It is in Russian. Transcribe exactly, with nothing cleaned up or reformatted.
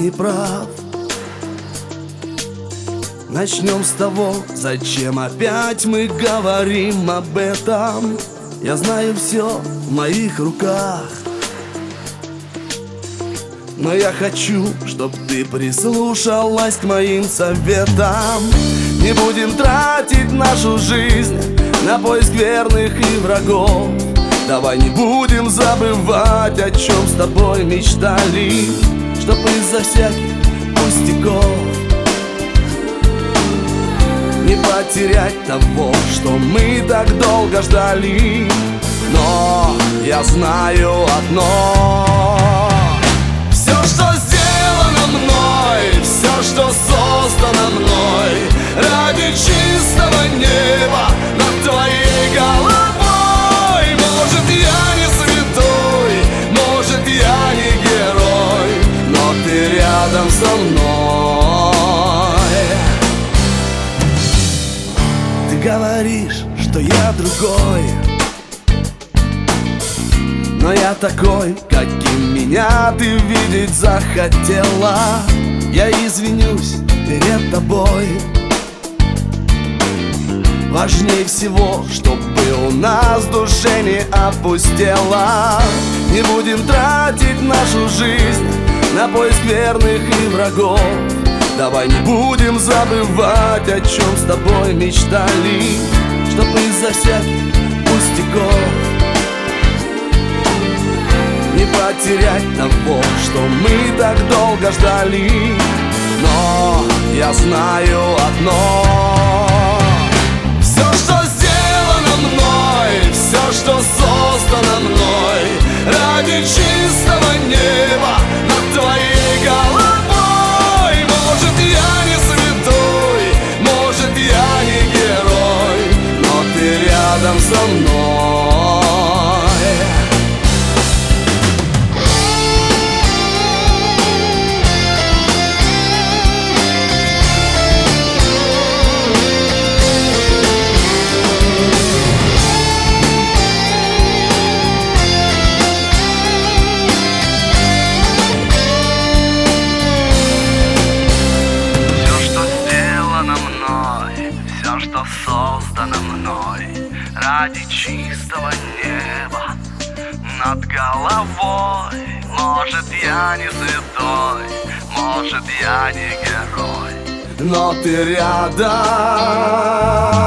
не прав. Начнем с того, зачем опять мы говорим об этом. Я знаю, все в моих руках, но я хочу, чтоб ты прислушалась к моим советам. Не будем тратить нашу жизнь на поиск верных и врагов. Давай не будем забывать, о чем с тобой мечтали, чтоб из-за всяких пустяков не потерять того, что мы так долго ждали. Но я знаю одно: все, что сделано мной, все, что создано мной, ради чистого неба над твоей головой. Может, я не святой, может, я не герой, но ты рядом со мной. Ты говоришь, что я другой, но я такой, каким меня ты видеть захотела. Я извинюсь перед тобой. Важнее всего, чтобы у нас в душе не опустела. Не будем тратить нашу жизнь на поиск верных и врагов. Давай не будем забывать, о чем с тобой мечтали, чтоб из-за всяких пустяков не потерять того, что мы так долго ждали. Но я знаю одно: все, что сделано мной, все, что создано мной, ради чистого неба над твоей головой. Может, я не святой, может, я не герой, но ты рядом со мной. Создано мной ради чистого неба над головой. Может, я не святой, может, я не герой, но ты рядом.